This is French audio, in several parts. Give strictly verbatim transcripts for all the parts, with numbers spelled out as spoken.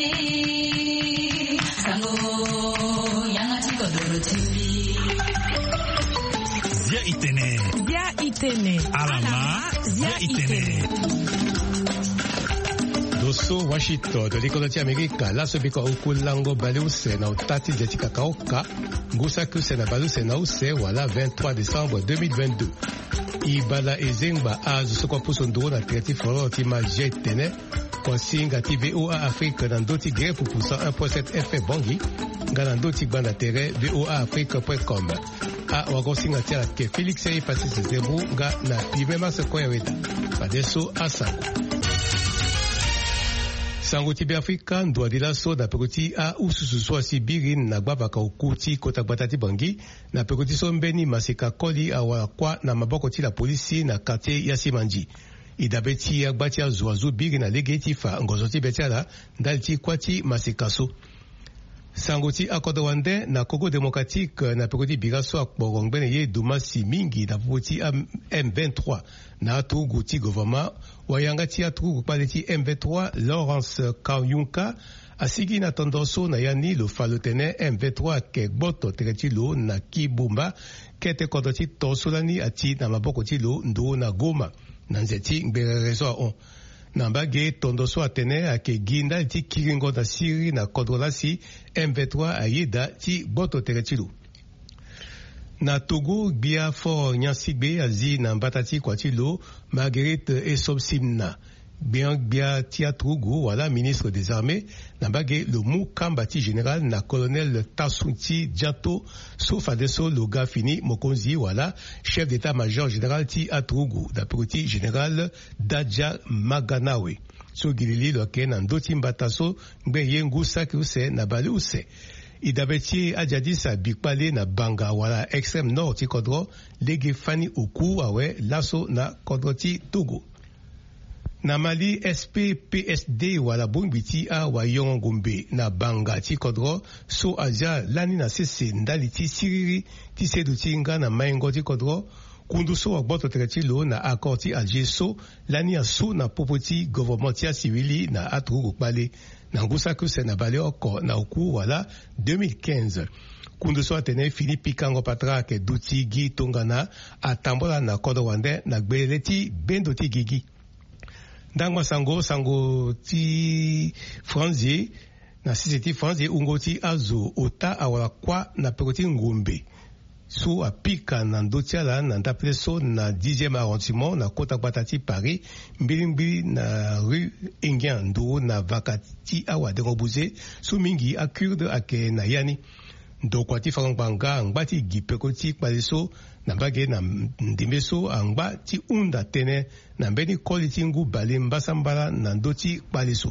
Zia itene. Zia itene. Alama. Zia itene. Doso Washington de l'école d'Amérique, la sobiko ukulango baluse na utati zetika kaoka, ngusa kuse na baluse na use wala vingt-trois décembre deux mille vingt-deux. Ibala ezengba azu soko puso na creative foro tima jetene, kwa singa T V O A Afrique na ndoti gre pour cent un point sept F M Bongi, ngana ndoti banda tere V O A Afrique point com. A wagosinga tia ke Félix Ey Patrice Zembu nga na pimema se kwa weda. Padeso asango. Sango tibi Afrika ndo adila so na pekoti a ususu so asibiri na gbabaka ukuti kota batati bangi na pekoti so mbeni masika koli awa kwa na maboko ti la polisi na quartier ya Simanji. Idabeti ya gbati ya zuazu biri na legeti fa ngozoti betiala ndaliti kwati masika so. Sango ti akodo wande na Congo démocratique na pekoti bigaso akborongbene ye dumasi mingi na pekoti M vingt-trois na atugu ti gouvernement wayanga ti atugu pale ti M vingt-trois Lawrence Kanyuka asigi na tondoso na yani lo falotene M vingt-trois ke boto tereti lo na Kibumba kete kodo ti tosolani ati na maboko ti lo ndo na Goma na nzeti ngbere rezo on Nambage tondoso atene ake ginda ti kiringo na siri na kodolasi M vingt-trois ayeda ti boto teretilu. Na Togo bia for nyansigbe azi na mbatati kwa tilo Marguerite Esomsimna. Bien bia tia Togo wala ministre des armées nambage le mou kambati général na colonel Tasunti Diato sauf adesso le gars fini Mokonzi wala chef d'état-major général ti Atogo d'après général Dadja Maganawe. So gilili loke na ndoti mbataso ngbe yengu saki use na bali use. Idabeti ajadisa bikpale na banga wala extrême nord ti kodro lege fani oku awe laso na kodro ti Togo. Na Mali S P P S D wala bongbiti a wa yongombe na banga ti kodro so aja lani na sese ndali ti siriri ti sedu ti nga na maingo ti kodro kundu so wakboto tereti lo na accord ti Alger so lani a so na popoti gouvernementia civili na atrugu pale na ngusa kuse na bale oko na oku wala deux mille quinze. Kundu so atene fini pikango patra ke duti gi tongana atambola na kodo wande na gbele ti bendo ti gigi. Ndangwa sango sango ti franzi na sisi ti franzi ungo ti azo ota awala kwa na pekoti ngombe. So apika na ndotiala na ndapleso na dixième arrondissement na kota batati Paris mbili mbili na rue Engian ndo na vakati awa dengobuze so mingi akurde ake na yani ndo kwati faranganga ngbati gipekoti paleso na bage na ndimbeso angba ti unda tene na mbeni koliti ngu bale mbasambala na ndoti paleso.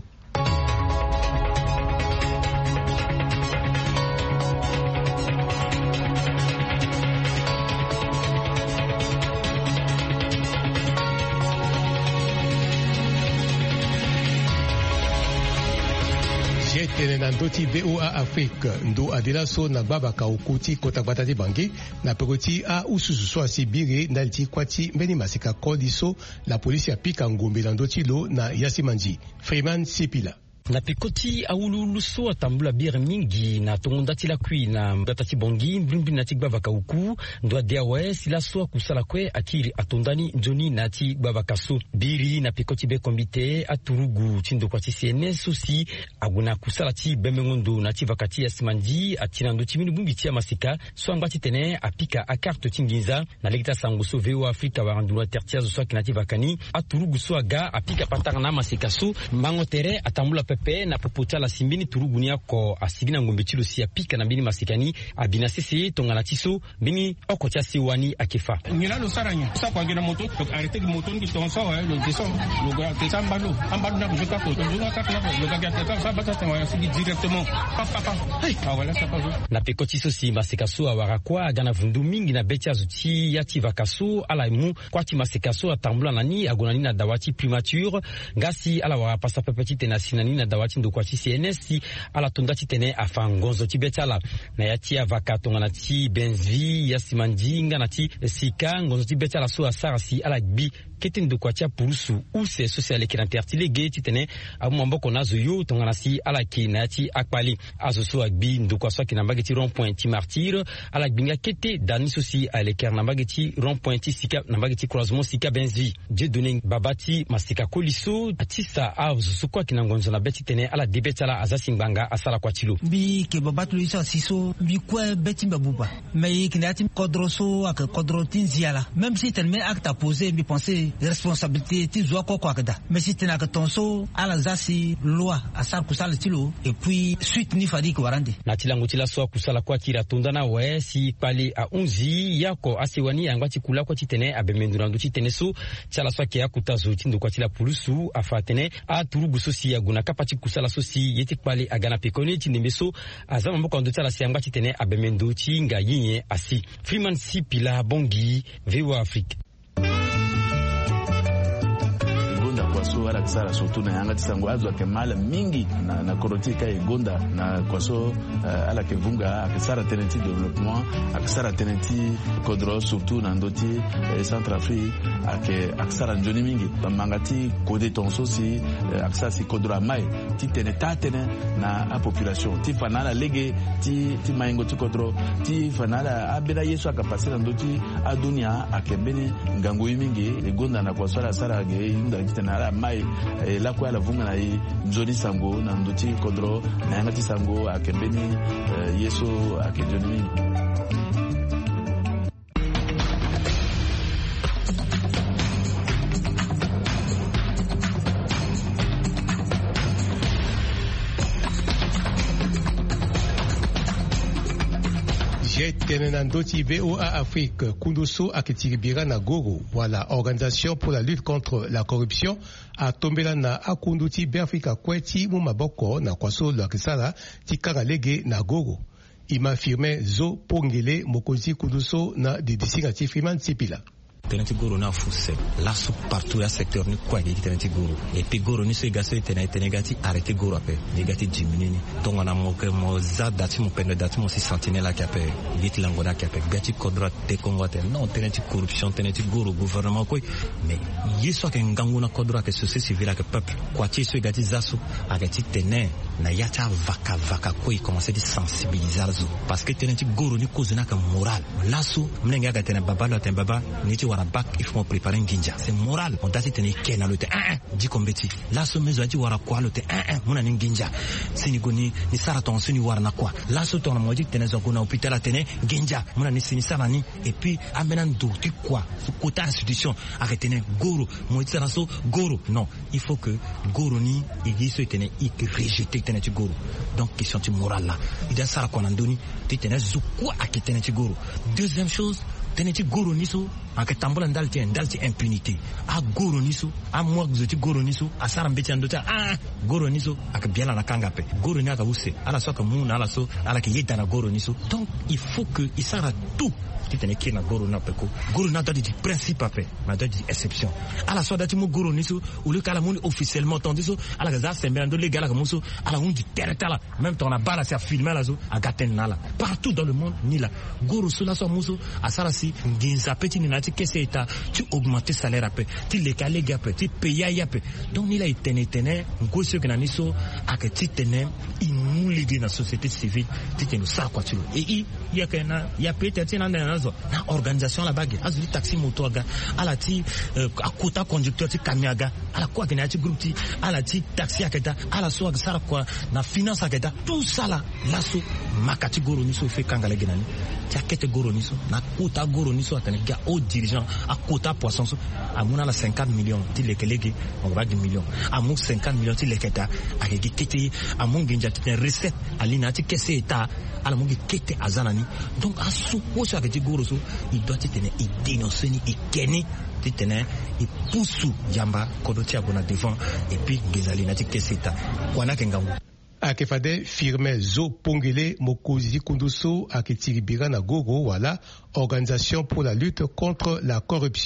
Tene na ndoti V O A Afrique ndo adela so na babaka ukuti kota batati bangi na pekoti a ususu so asibire ndaliti kwati mbeni masika kodi so la polisi apika ngombe na ndoti lo na Yasimanji. Freeman Sipila. Na pikoti aululu so atambula biere mingi na tongondati la kui na mbatati bongi mblimbi na tigba vakauku ndo adeawe sila so kusala kwe akiri atondani njoni na tigba vakaso biri na pikoti be kombite aturugu chindo kwa C N S aussi aguna kusala ti bemengondo na ti vakati ya Simanji atina ndo timini bumbi tia masika so ambati tene apika akarte tinginza na legita sango so V O A Africa warandulwa tertia zo so kinati vakani aturugu so aga apika pataka na masika so mangotere atambula pepe na popota la simbini turugunia ko asigina ngombe chilo si apika na bini masikani abina sisi tongana tiso bini okotia siwani akefa ngina lo saranya sa kwa ngina moto donc arrêter le moto qui ton so le descend le gars que ça mbalo ambalo na kujoka ko njoka kaka na le gars que ça bata twa sigi directement papa papa ah voilà ça pas na pekoti so si masikaso awarakwa gana vundu mingi na betia zuti yati vakaso ala mu kwati masikaso atambula nani agonani na dawati primature ngasi ala wa pasa pepetite na sinani na na dawati ndo kwa C N S ala tonda titene afa ngonzo tibetala na yati avaka tongana ti Benzvi ya simandinga na ti sika ngonzo tibetala so asara si ala gbi keten do kwa tia pulusu ou se social kiranterti lege titene abu mamboko nazo yo tongana si ala ki na yati akpali azo so agbi ndo kwa so kinambage ti rond point ti martyr ala gbinga kete dani sosi ale kernambage ti rond point ti sika nambage ti croisement sika Benzvi je donne babati masika koliso atisa azo so kwa kinangonzo na beti tene ala debetala azasingbanga asala kwa tilo bi ke babatu isa siso bi kwa beti babuba mais kinati kodroso ak kodrotin ziala même si tel mais acte à poser bi penser responsabilité ti zo ko kwa kada mais si tena ka tonso ala zasi loi asar kusala tilo et puis suite ni fadi ko warande na tilango tila so kusala kwa kira tondana we si pali a unzi yako asiwani yangwa tikula kwa titene abemendura ndo titene so chala so ke yakutazo tindo kwa tila pulusu afatene a turubu sosi ya guna kapati kusala sosi yeti pali agana pekoni tinembeso azama mboko ndo tala siangwa titene abemendo tinga yinye asi Freeman Sipila Bongi V O A Afrique. Kwaso ala kisara surtout na yanga tisango azwa kemala mingi na na korotika egonda na kwaso uh, ala kevunga akisara tenenti développement akisara tenenti kodro surtout na ndoti eh, Centrafrique ake akisara njoni mingi bamangati kode tonso si uh, akisara si kodro mai ti teneta tene na a population ti fanala lege ti ti maingo ti kodro ti fanala abira yesu akapasira ndoti adunia akebeni ngango mingi egonda na kwaso ala sara ge inda kitana mai eh, la kwa la vunga na i njoni sango na ndoti kodro na yanga ti sango akembeni eh, yeso akejoni. Tenenandoti V O A Afrique, Kundoso Aketiribira na Goro, voilà, Organisation pour la lutte contre la corruption, a tombé là na Akunduti Berfika Kweti Mumaboko na Kwaso Lakisala, Tikara Lege na Goro. Il m'a affirmé Zo Pongele Mokozi Kundoso na Didisingati Freeman Sipila. Tenenti goro na fuse lasso partout ya secteur ni kwa gigi tenenti goro et puis goro ni se gaso tenenti tenegati arrêter goro ape negati diminuer tonga na moke mo za dati mo pende dati mo si sentinelle ki ape giti langona ki ape gati kodra te kongo te non tenenti corruption tenenti goro gouvernement ko mais yeso ke ngangu na kodra ke société civile ke peuple kwa ti so gati zaso agati tene na yata vaka vaka ko i commencer di sensibiliser zo parce que tenenti goro ni cause na ka moral lasso mnenga ga tene baba lo ten baba ni ti bac il faut préparer un ginja c'est moral on dati tenir kena le te un un dit kombeti la somme zo ti wara kwa le te un un mona ni ginja sini goni ni sara ton sini wara na kwa la so ton mo dit tenir zo na hôpital tene ginja mona ni sini sara ni et puis amena ndo ti kwa côté institution arrêter goro mo ti sara so goro non il faut que goro ni il so tenir il que rejeter tenir ti goro donc question ti moral là il da sara kon andoni ti tenir zo kwa akitenir ti goro deuxième chose teneti goro niso ake tambola ndalti ndalti impunité a goro niso a moi zoti goro niso a sara mbeti andota ah goro niso ake biala na kangape goro ni aka use ala soka muna ala so ala ke yeda na goro niso donc il faut que il sara tout titene kina goro na peko goro na dadi principe ape ma dadi exception ala so dati mo goro niso ou le kala mon officiellement tondiso ala ga za sembendo le gala muso ala hundi teretala même ton na bala sa filmer la zo a gaten nala partout dans le monde ni la goro so la so muso a sara si nginza petit ni nati kese eta tu augmenter salaire ape ti le kale gape ti payer yape donc ni la itene tene ngoso ke na niso ake ti tene imuli di na société civile ti tene sa kwa tu et i ya kana ya peut-être na na na organisation la bague azu taxi moto aga ala ti uh, akota conducteur ti kamiaga ala kwa ke na ti groupe ti ala ti taxi aketa ala so aga sara kwa na finance aketa tout ça là lasso makati goro niso fe kangala genani ti akete goro niso na kota goro niso atane ga au dirigeant a kota poisson so amuna la cinquante millions ti lekelege on va dix millions amu cinquante millions ti leketa akeki kete amu nginja ti recette alina ti kese eta ala mungi kete azanani donc asu poso aketi goro so il doit tenir il dénoncer ni il keni ti tenir il pousse yamba kodoti abona devant et puis ngezali na ti kese eta kwana kengangu akefade firme Zo Pongele Mokozi Kundoso aketiribira na Gogo, voilà, Organisation pour la lutte contre la corruption.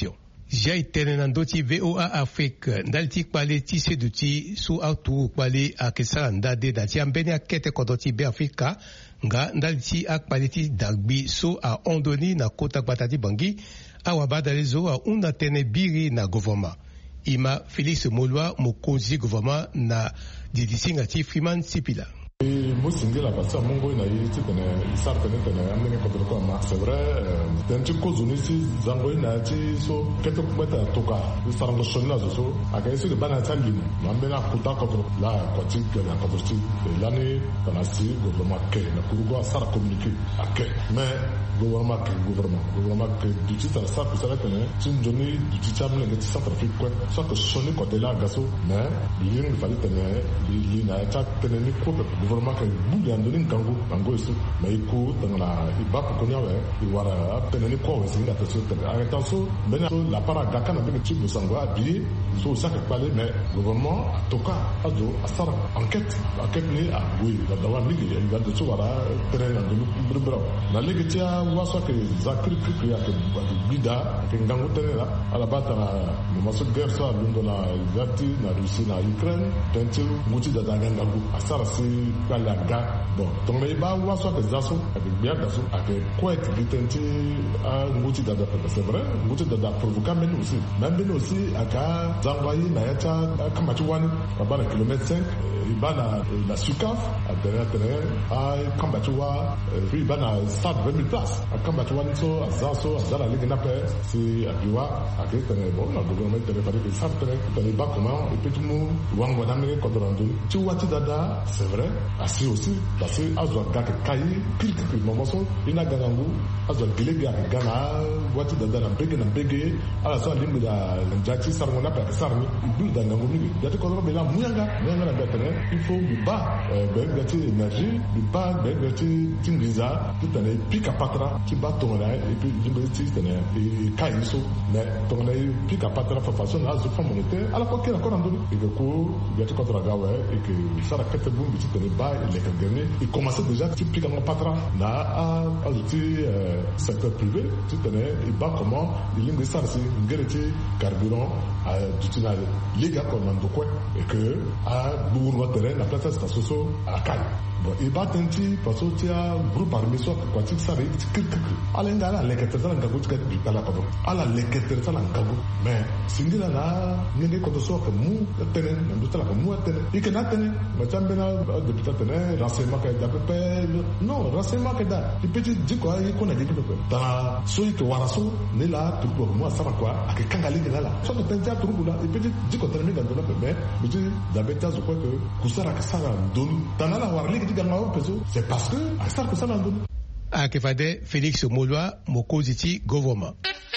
Jai tenenando ti V O A Afrique ndalti kwale ti seduti su autu kwale akesara ndade dati ambeni akete kodoti be Afrika nga ndalti akwale ti dagbi so a ondoni na kota batati bangi awabada lezo a una tene biri na gouvernement. Ima Félix Molwa mokonzi gouvernement na didisinga ti Freeman Sipila. Musingi la partie mongo ina yi ti tene isar tene tene amene kodro ko ma c'est vrai den ti ko zuni si zango ina ti so keto kweta toka isar ngo shonna so aka isu de bana tali ma mena kuta kodro la ko ti ke la kodro ti lani kana si gouvernement ke na kurugo sar communiquer ake mais gouvernement ke gouvernement gouvernement ke du ti tara sa ko sala tene ti joni du ti chamle ke ti Centre Afrique ko so ko shoni ko de la gaso mais li ni fali tene li na ta tene ni ko gouvernement ke budi andoni ngangu ngangu isu mais ko tangla iba ko nyawe iwara tene ni ko wesi ngata so tene arrêtant so bena la para gaka na bene tibu sangwa bi so ça que parler mais gouvernement toka azo asara enquête enquête ni a oui la dawa ni il va de so wara tene andoni brbra na legitia waso ke zakri kri ya ke bida ke ngangu tene la ala bata na maso guerre so lundo na zati na Russie na Ukraine tentu muti da ngangu asara si la ga bon donc mais ba wa so que zaso avec bien daso avec quoi être ditenti a nguti da c'est vrai nguti da provoquer mais aussi même bien aussi aka zanwayi na yacha kama tu wani baba kilomètre cinq ibana la sukaf à derrière derrière a kama tu wa puis ibana stade vingt mille places a kama tu wani so zaso azala ligue na pe si abiwa avec bon la gouvernement de référer que ça très pas comment et puis tout le monde wango na me ko dorando tu wati dada c'est vrai asi aussi parce que azwa gaka kai kirki kirki mamoso ina ganangu azwa gilege ya gana wati dada na bege na bege ala so limbi da njati sarmo na pa sarmi ibu da ngangu mi yati ko ro bela muyanga muyanga na betene il faut du bas ben gati énergie du bas ben gati tingiza tutane pika patra ti batona et puis limbi ti tene e kai so mais tona pika patra fa façon azu fa monétaire ala ko kera ko nandulu e ko yati ko tra gawe e que sara kete bumbi ti tene ba les derniers ils commençaient déjà typiquement patra na a ajouter secteur privé tu connais et bah comment il y a ça c'est ngéreti carburant à du les gars comme dans quoi et que à bourg terrain la place station so à Kai bon et bah tenti parce que tu as groupe armé so quoi tu ça avec quelque ala ngala les quatre ça ngago tu ka kala ko ala les quatre ça ngago mais singila na ngene ko so que mu tenen ndu tala ko mu tenen et que na tenen ma tambena depuis tenen renseignement que d'après non renseignement que da il peut dire quoi il connaît quelque peu dans celui que waraso ne la tout pour moi ça va quoi à que kangali de là so que tenta tout là il peut dire ko tenen dans la mais mais da beta je crois que kusara que ça donne dans la warli que ganga peso c'est parce que à ça que ça donne à que fade Félix Molwa mokoziti gouvernement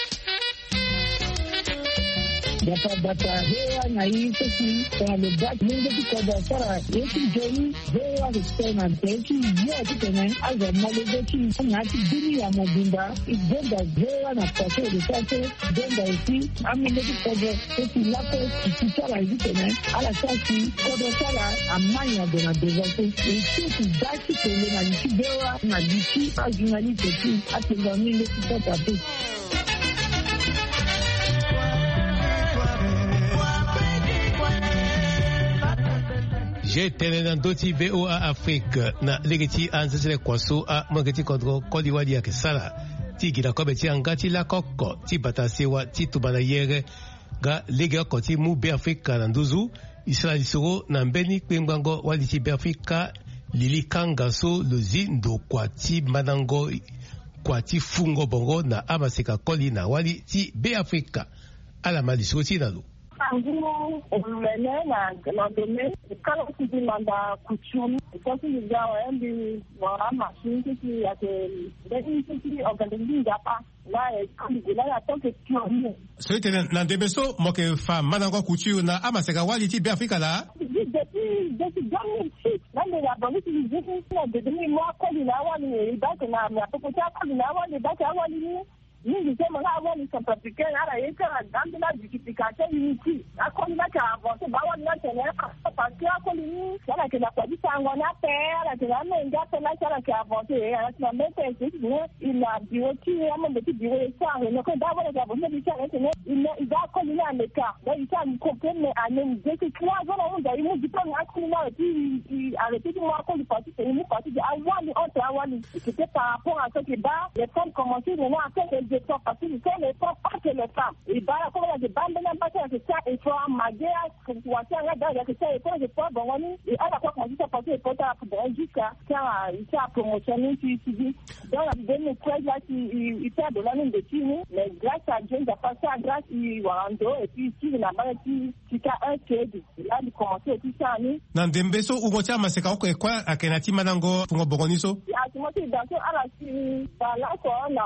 Data data hewa na hii sisi kwa lugha mungu kwa sara yetu jeni hewa kusema yetu yote tena aza malezetu na dini ya mobimba igenda hewa na kwa sababu sasa genda isi ameletu kwa yetu lapo kisara hivi tena ala sasa kwa sara amanya dona dezato yetu dati tena na nchi hewa na nchi ajunali tetu atendamile kwa tatu J'ai tenu doti V O A Afrique na legeti anzesele kwaso a mageti kodro kodiwadi ya kesala ti gida kobe ti angati la koko ti batasewa ti tubana yere ga lege ko ti mu be Afrika na nduzu isra lisoro na mbeni kwembango wali ti be Afrika lili kanga so lozi ndo kwa ti manango kwa ti fungo bongo na amaseka koli na wali ti be Afrika ala malisoro ti nalo Angulo umene na na deme kala kujimanda kuchumi kwa sababu wambi wa machine ki yake ndani ki organizing hapa na kujila ya toke kioni so tena na debeso moke fa manango kuchu na amaseka wali ti be Afrika la depuis depuis deux mille six là les abonnés qui disent que de demi mois quand il a wali ba na na to cha quand il a wali ba cha wali ni nisema hawa ni Centrafricain ala yeka ndanda justification unity akoni na ka avancer ba wani na tena parce que la colonie, c'est là que la police a un appel, là que la main gâte là, c'est là qui a avancé, là que la main fait, il a bureau qui est un petit bureau de ça, et donc d'abord il a avancé du ça, il il va colonie en écart, là il a compris mais à même dès que trois jours on a eu du temps à colonie et puis il a arrêté de moi quand il parti, c'est une partie de avoir les autres avoir les c'était par rapport à ce que bas les femmes commençaient maintenant à faire des efforts parce que c'est les femmes pas que les femmes et bah comme il y a des bandes même pas que ça et faut amaguer pour voir ça là dans que ça et quand je vois bon et à la fois quand ça passait pour ta pour jusqu'à ça il a promotionné qui dit dans la dernière fois là il fait de la même de Tini mais grâce à Dieu il a passé à grâce il Wando et puis il n'a pas qui qui a un crédit là il commençait tout ça ni na ndembeso ugocha maseka ko ekwa akenati manango fungo bogoniso ya tumoti danso ala si bala ko na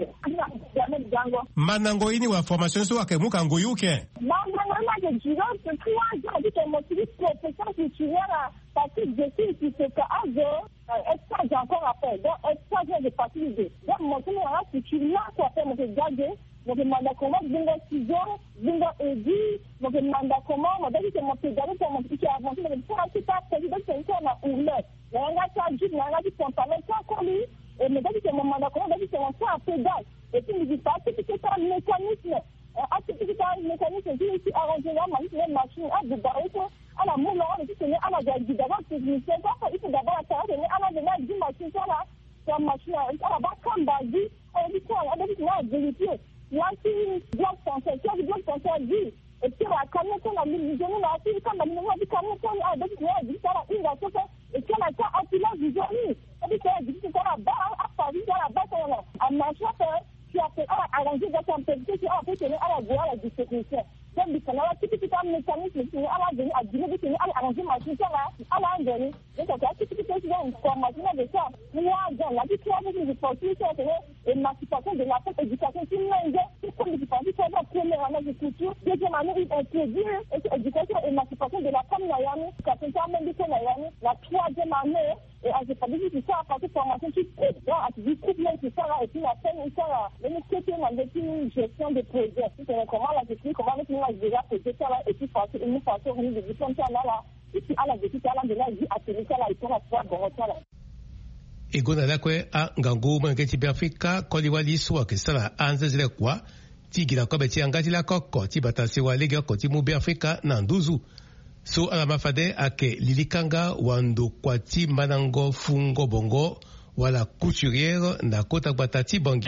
manango ini wa formation so akemuka ngoyuke manango na je jiro se kwa je que mon fils professeur titulaire parce que je suis qui c'est azo est ça encore après donc est ça de partir de donc mon fils là titulaire quoi faire mon gage mon demande comment bingo ciseaux bingo edi mon demande comment mon dit que mon pédale pour mon petit avancé mais pour un petit pas président c'est ça na oule on a ça juste on a dit pantalon ça colis et me dit que mon demande comment dit que mon ça pédale et puis il dit pas que c'est un mécanisme à ce que c'est un mécanisme qui est arrangé là ma machine à de barrer à la moule on dit que à la dit d'abord c'est une c'est pas il faut d'abord ça à la de la machine ça là la machine à la bas comme basi on dit quoi on dit là vérifier là si bloc français si bloc français dit et puis la camion qu'on a mis nous là si quand on a dit camion qu'on a dit là dit ça il va se faire et que la ça a pilage du journée on dit que dit que la bas à Paris la bas là à marcher qui a fait arranger dans son petit qui a fait tenir à la voie la distribution donc il faut là tout petit mécanisme qui à la venir à dire que à arranger machine ça là à la venir donc ça tout petit petit une formation de ça moi dans la vie qui a besoin de forcer ça et émancipation de la fête éducation qui m'aide c'est comme du parti ça la première année de culture deuxième année il introduire éducation et émancipation de la femme naïane ça fait ça même de naïane la troisième année et à cette année c'est ça parce que formation qui là à du couple c'est ça là et puis la fin ça là le côté dans une gestion de projet c'est comment la gestion comment mettre la déjà projet ça là et puis passer une façon de diplôme ça là et puis à la gestion ça là de la vie à tenir ça là et pour la fois bon ça là egona lakwe a ngango mangeti Afrika koliwali swa ke sala anzezele kwa tigira kwa beti angati la koko ti batase wa lega ko ti mubi Afrika na nduzu so ala mafade ake lilikanga wando kwa ti manango fungo bongo wala couturière na kota batati bangi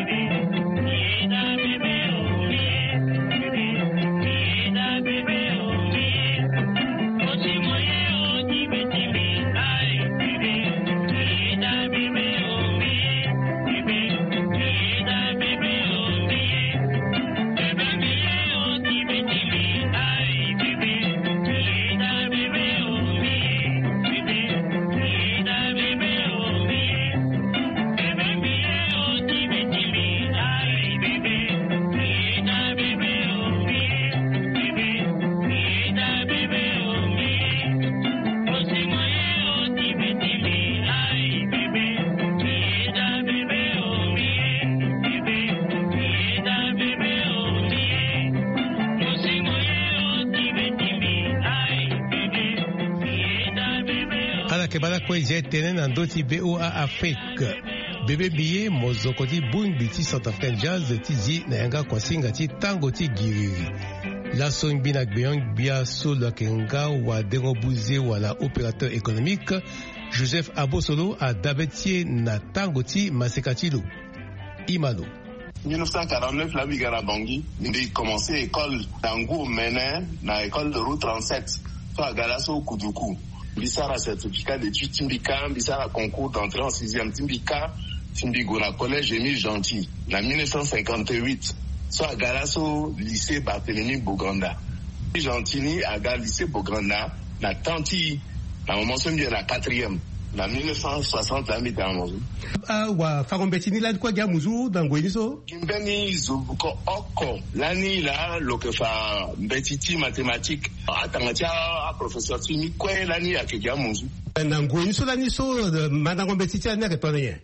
bala kwe je tenen en doti B O A Afrique bébé biye mozokoti bumbi ti South African Jazz ti zi na yanga kwa singa ti tango ti giriri la son bina gbeyon bia solo kenga wa dengo buze wala opérateur économique Joseph Abosolo a dabetie na tango ti masekatilo Imalo mille neuf cent quarante-neuf la bigara Bangui ndi commencé école tango mena na école de route trente-sept so agalaso kuduku bisara certificat d'études Timbika bisara concours d'entrée en sixième Timbika Timbigo na collège Émile Gentil na mille neuf cent cinquante-huit so agalaso lycée Barthélemy Boganda Gentini aga lycée Boganda na tanti na moment so bien na quatrième na mille neuf cent soixante la mitamo ah wa farombetini la kwa ga muzu dangweni so kimbeni zuko oko lani la lokefa mbetiti mathématique atangatia professeur Tini kwe lani ya ke muzu na ngweni so lani so mandango mbetiti ani ke tonye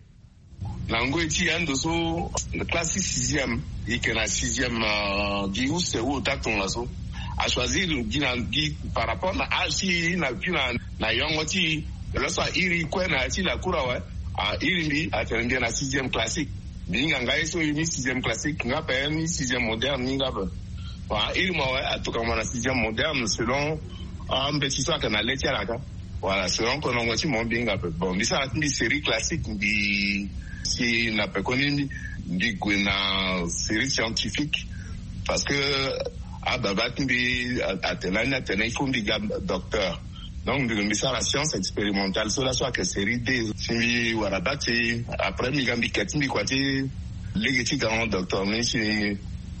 na ngweni ando so classe sixième et que na sixième uh, giu c'est où taton la so à choisir par rapport à si na na na yongoti lorsque iri kwena ti la kura wa a iri a terminé la sixième classique binga ngai so iri sixième classique nga pa ni sixième moderne nga ba wa iri mo wa atuka mo na sixième moderne selon un petit soit kana letia la ka voilà selon qu'on ngoti mo binga ba bon mi sa ni série classique di si na pe koni di gwena série scientifique parce que ah bah bah timbi atenana tenai fumbi gab docteur donc de mi la science expérimentale sur la soit que série D timbi warabati après mi gambi katimbi kwati legeti grand docteur mais si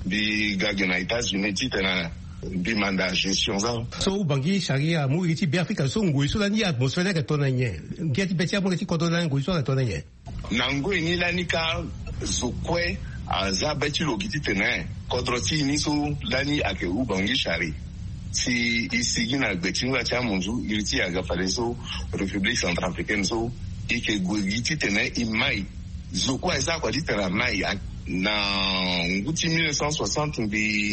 bi gagena États-Unis titana bi mandat gestion ça so bangi sharia mu iti bi Afrika so ngui so lani atmosphère ka tonanye ngeti betia mo ngeti kodona ngui so ka tonanye nango ni lani ka zokwe aza beti logiti tene kodroti ni so lani ake ubangi shari si isigi na beti ngwa cha munju iriti aga faleso République Centrafricaine so ike gwigiti tene imai zokwa eza kwa ditera mai na nguti mille neuf cent soixante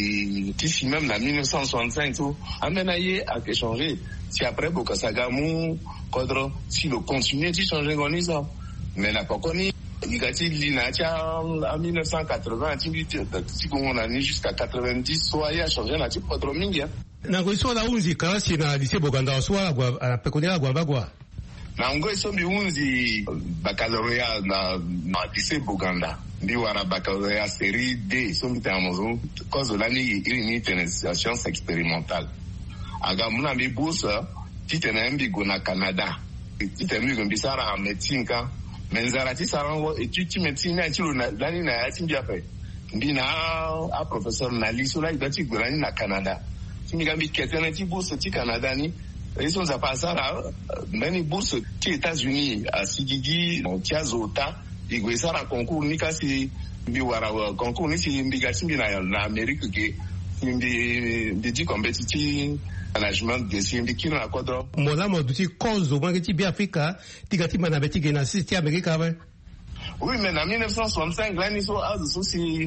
bi tisi même na mille neuf cent soixante-cinq so amena ye a changé si après Bokasagamu kodro si le continue de changer gonisa mais na pokoni igati linacha en mille neuf cent quatre-vingts si on a ni jusqu'à quatre-vingt-dix soit il a changé la type kodro mingi na ngoiso la unzi kasi na lycée Boganda soit a pekonia gwa bagwa na ngoiso bi unzi baccalauréat na na lycée Boganda ndi wara baccalauréat série D so mitamozo cause la ni ili ni science expérimentale aga muna bi bourse titena mbi go na Canada titena mbi go bisara en médecine ka menzara ti sarango étude médecine na tilo na lani na yati mbia pe mbina a professeur na liso la idati go lani na Canada timi gambi ketena ti bourse ti Canada ni ils za pasara many bourse ti États-Unis a sigigi tiazota igwe sara concours ni kasi mbi wara concours ni si mbi gasimbi na na Amerique ke mbi mbi di compétitif management de simbi kino akodro mola moduti cause au ti bi Afrika tigati mana beti gena siti America ba oui mais en mille neuf cent soixante-cinq là ni so az so si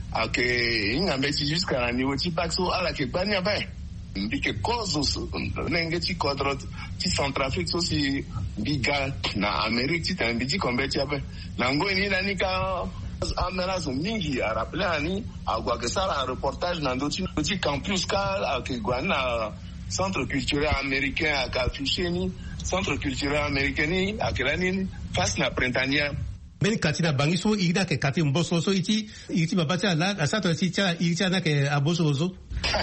ake inga beti jusqu'à la niveau ti paxo ala ke banya ba mbi ke cause nenge ti kodro ti Centrafrique so si biga na Amerique ti tan bidi kombeti ba na ngo ni na ni ka amerazo mingi a rappelé ani agwa ke sara reportage na ndoti petit campus ka ake gwana centre culturel américain à Kafusheni, centre culturel américain à Kelani, face na printania. Ben katina bangiso ida ke kati mboso so iti iti babati la asato iti cha iti na ke aboso zo.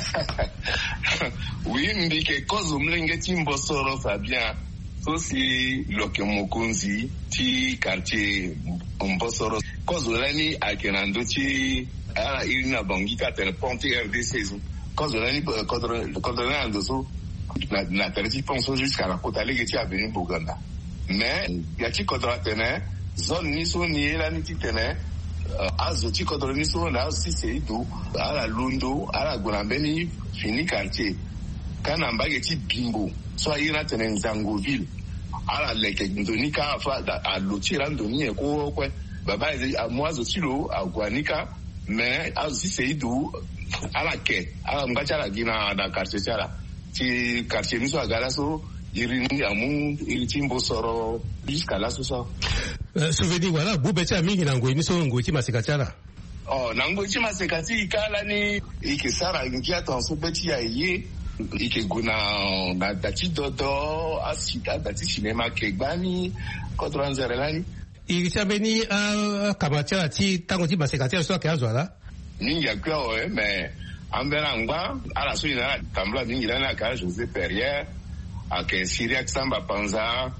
Oui, mbi ke kozo mlenge ti mboso ro sa bien. So si loke mokonzi ti quartier mboso ro. Kozo lani akenando ti ala irina bangika tel ponte R D C zo. Quand on a dit quand on a un dessous na terti penso jusqu'à la côte allée qui a venu Boganda mais il y a qui contre tenait zone ni so ni la ni tenait azoti contre ni so na si c'est tout à la Lundo à la Golambeni fini quartier kana mbage ti bimbo so ira tenait Zangoville à la leke ndonika fa à lotira ndoni ko ko baba a moi aussi lo a Guanika mais azi c'est tout ala ke ala ngachala gina na quartier chala ti quartier miso agala so irini amu iritimbo soro jusqu'à là so so souvenir voilà bubeta mingi na ngwe miso ngwe ti masekachala oh na ngwe ti masekati kala ni ikisara ngia tonso beti ya ye ike guna na dati dodo asita dati cinema ke gbani kodranzere lani ikitabeni a kamachala ti tango ti masekachala so ke azwala mingi ya kwa oe mais ambera ngwa ala so ina tambla mingi na ka José Perrier ake Syriac Samba Panza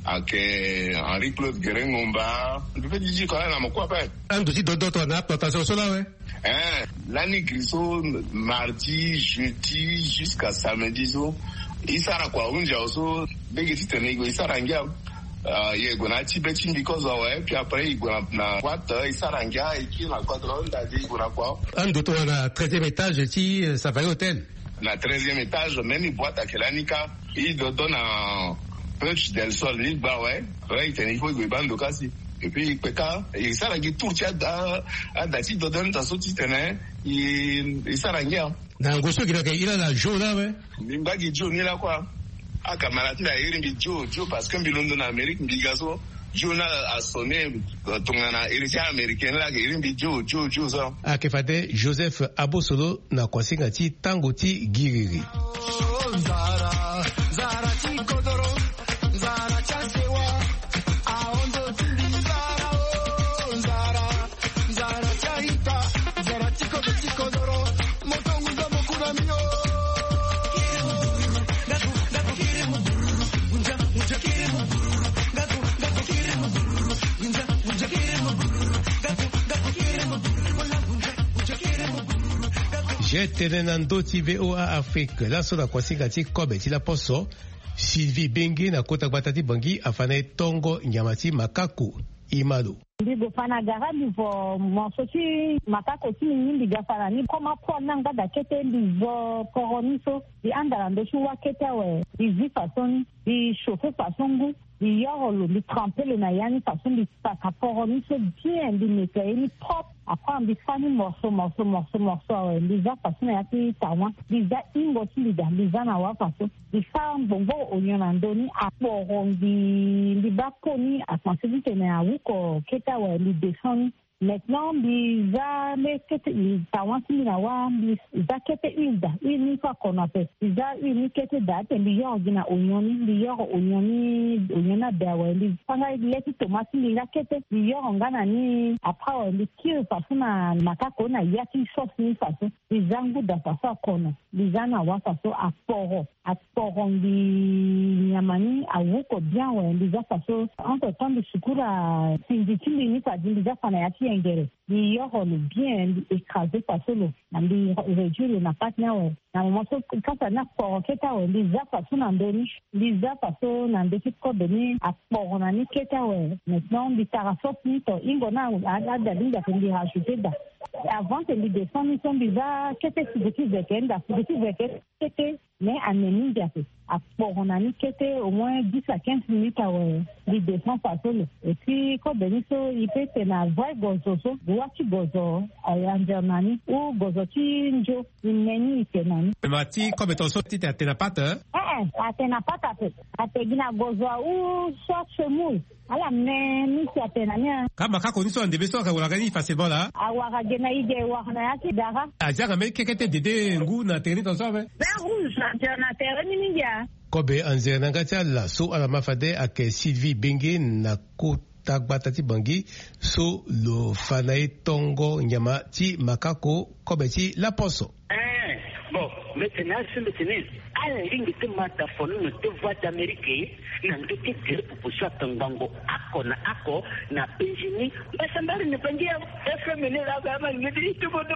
ake Henri Claude Gerengomba le fait dire quand na moko pa ando ti dodo to na plantation so la we eh lani griso mardi jeudi jusqu'à samedi so isara kwa unja so bege ti tenego isara ngia Uh, ye gona ti beti because of eh puis après il gona na quater il saranga et qui na quater da di gona quoi un doto na treizième étage ti Safari Hotel na treizième étage même il boîte à Kelanika il dodo na Perche del Sol ni ba ouais ouais il faut que bando kasi et puis peka il saranga tour ti da da ti dodo ta so ti tene il il saranga na ngoso kila ila la jona we mbagi jo ni la kwa akamarati la iri mbi jo jo parce que mbilondo na Amerique mbigazo jona a sonné tongana iri américaine la iri mbi jo jo jo ça akefade Joseph Abosolo na kwasinga ti tango ti giriri Zara Zara ti kodoro Zara chasewa aondo tindi Zara oh Zara Zara chaita Zara ti kodoro ti kodoro motongu za mokura mio Jete Nando ti V O A Afrique la so na kwasinga ti kobe ti la poso Sylvie Bengi na kota batati bangi afana tongo nyamati makaku imalo ndigo fana garabi vo monsoti makako ti nyimbi gafana ni koma kwa nanga da kete ndizo koroniso di andara ndo shuwa kete we di zi façon di chauffer façon gu di yoro di tremper le na yani façon di saka koroniso bien di mettre ni propre après di fani morceau morceau morceau morceau di za façon ya ti tawa di za ingo ti di di za na wa façon di fa bongo onyo na ndoni aporo di di bakoni a pensé que na wuko keta we li descend maintenant di za le kete li tawa ti na wa di za kete ilda ili fa kona pe di za ili kete da te li yo gina onyoni li yo onyoni onyona da we li fanga le ti tomati li la kete li yo ngana ni après li kiri façon na makako na yati sauce ni façon di zangu da façon kona di za na wa façon aporo aporo di nyamani awuko bien we di za façon entre temps de sukura sinditi ni fa di za fana yati engere di yoro le bien écrasé façon na di réduire na patna we na moso kata na poro keta we di za façon na ndoni di za façon na ndeti ko deni aporo na ni keta we maintenant di tarasop ni to ingo na ada da linda kendi rajouter da avant que les descendants sont déjà qu'était ce petit week-end, ce petit week-end c'était mais à Néninja à Poronani qui était au moins dix à quinze minutes à les descendants par solo et puis quand Beniso il peut être na vrai gozo voici gozo en Germanie ou gozo tinjo une meni tenani mati comme ton sorti à tenapata eh à tenapata à tegina gozo ou soit chemou ala me mi si atenania kama kako niso ndebe so ka ulagani facilement là awara gena ide wa na yaki dara aja me kekete dede ngu na terni ton so be ben rouge na terni ninja kobe anzena ngacha la so ala mafade ake Sylvie Bengi na kota batati bangi so lo fanae tongo nyama ti makako kobe ti la poso eh bon maintenant c'est maintenant ala ringi te mata fonu no te voix d'Amérique na ndoke tele proposition tangango ako na ako na penjini basambari ne pangia F M ne la ba ma ngidi to bodo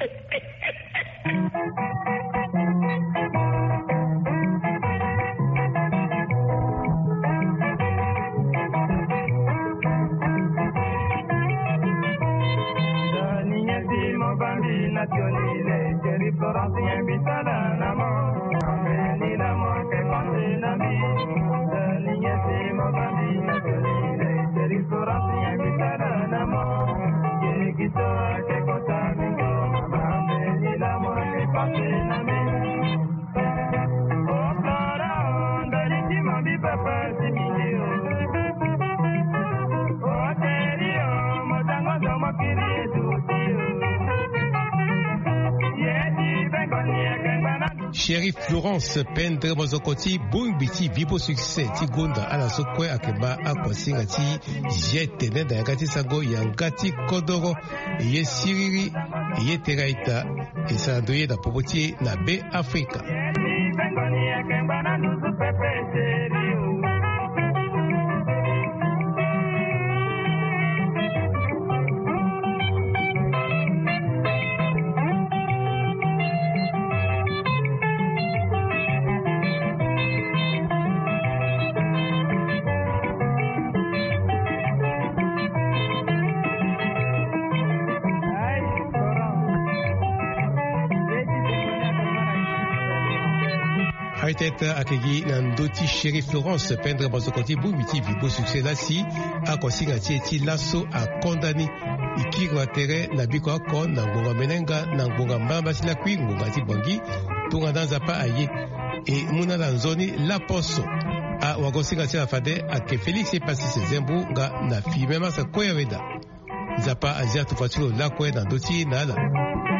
Daniya di mo bambi na tionile jeri florence invitala na mo ni la mo ke konde na mi Daniya di mo bambi na tionile jeri florence invitala na mo ke gito ke kota mingo bambi ni la mo ke konde na mi o para onda di mo bi papa si mi o o terio mo tango do mo kiri tu Chérie Florence Pendre Mozokoti Bung Biti Vivo Succès Ti Gonda Ala Sokwe Akeba Akwasinga Ti Jete Nenda Yangati Sango Yangati Kodoro Ye Siriri Ye Teraita Esandoye Da Popoti Na B Afrika Aiteta akegi na ndoti Chéri Florence pendre bazokoti bumiti vibo succès lasi akosinga tieti laso a condamné ikiri wa tere na biko akon na ngonga menenga na ngonga mbamba sila kwi ngonga ti bangi tunga danza pa aye e muna la nzoni la poso a wagosinga tia fade ake Félix Epasi Zembu nga na fime masa koya weda zapa azia tufatilo la kwe na ndoti na ala